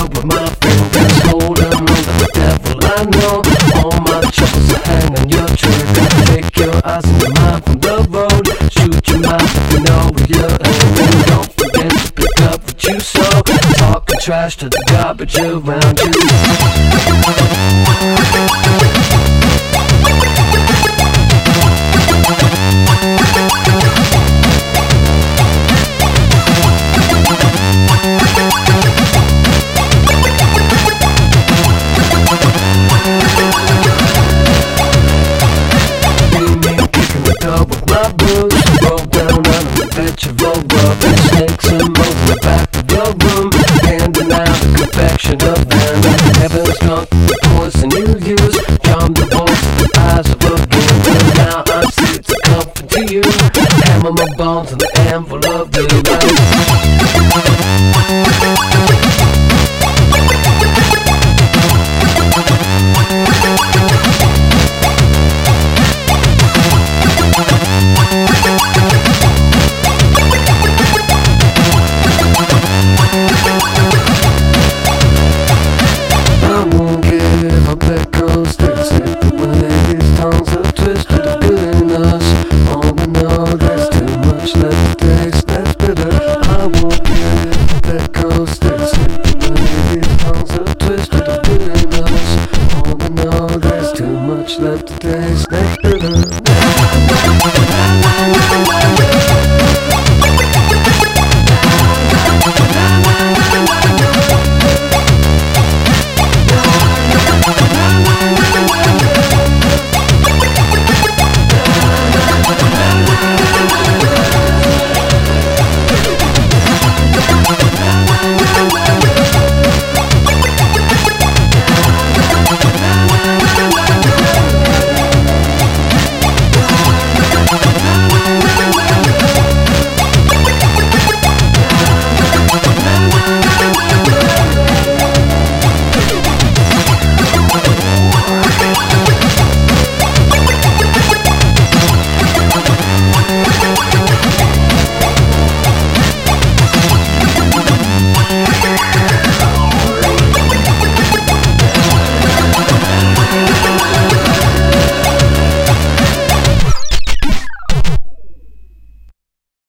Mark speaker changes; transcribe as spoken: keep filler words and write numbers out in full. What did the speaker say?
Speaker 1: up with my fingers, holding on to the devil. I know all my troubles are hanging your trigger. Take your eyes and your mind from the road. Shoot your mouth if you know where you're heading. Don't forget to pick up what you saw. Talking trash to the garbage around you. Snakes and moles in the back of the room, handing out a confection of venom. Heaven's drunk the poison you use, charm the voice of the eyes of a giver. Now I see it's a comfort to you. Hammer my bones in the anvil of the left today.